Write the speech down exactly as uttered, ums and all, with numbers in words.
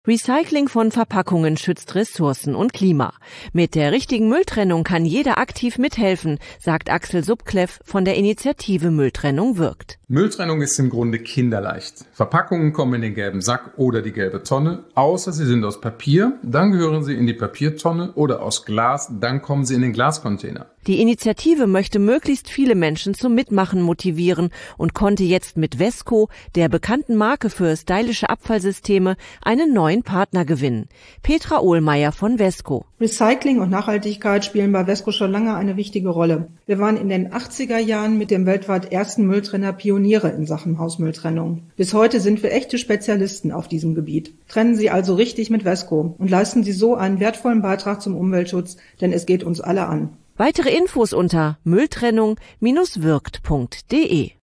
Recycling von Verpackungen schützt Ressourcen und Klima. Mit der richtigen Mülltrennung kann jeder aktiv mithelfen, sagt Axel Subkleff von der Initiative Mülltrennung wirkt. Mülltrennung ist im Grunde kinderleicht. Verpackungen kommen in den gelben Sack oder die gelbe Tonne, außer sie sind aus Papier, dann gehören sie in die Papiertonne, oder aus Glas, dann kommen sie in den Glascontainer. Die Initiative möchte möglichst viele Menschen zum Mitmachen motivieren und konnte jetzt mit Wesco, der bekannten Marke für stylische Abfallsysteme, einen neuen Partner gewinnen. Petra Ohlmeier von Wesco. Recycling und Nachhaltigkeit spielen bei Wesco schon lange eine wichtige Rolle. Wir waren in den achtziger Jahren mit dem weltweit ersten Mülltrenner Pioniere in Sachen Hausmülltrennung. Bis heute sind wir echte Spezialisten auf diesem Gebiet. Trennen Sie also richtig mit Wesco und leisten Sie so einen wertvollen Beitrag zum Umweltschutz, denn es geht uns alle an. Weitere Infos unter mülltrennung Bindestrich wirkt Punkt de.